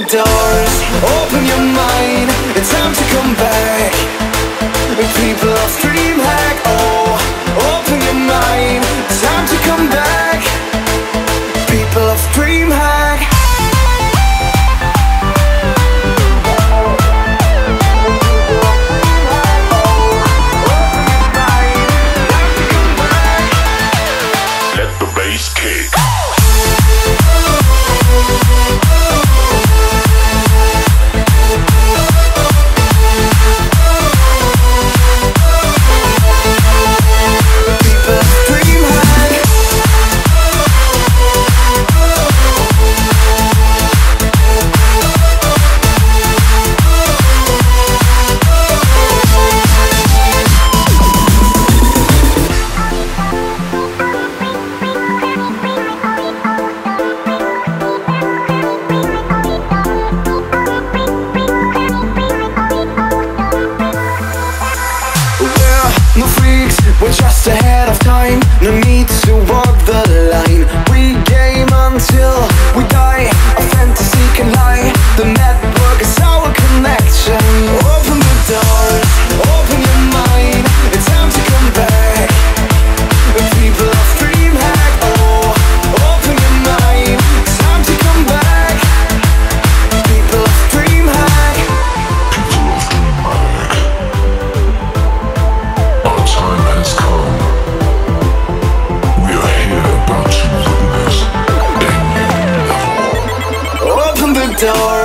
doors, open your mind, it's time to come back. People of DreamHack, oh, open your mind, it's time to come back. People of DreamHack. Let the bass kick. No freaks, we're just ahead of time. No need to walk the line. We game until we die. A fantasy can lie. The network is our connection. Open the doors, open your mind. It's time to come back. People of DreamHack, oh, open your mind. It's time to come back. People of DreamHack. Our time has come. We are here about to witness a new level. Open the door.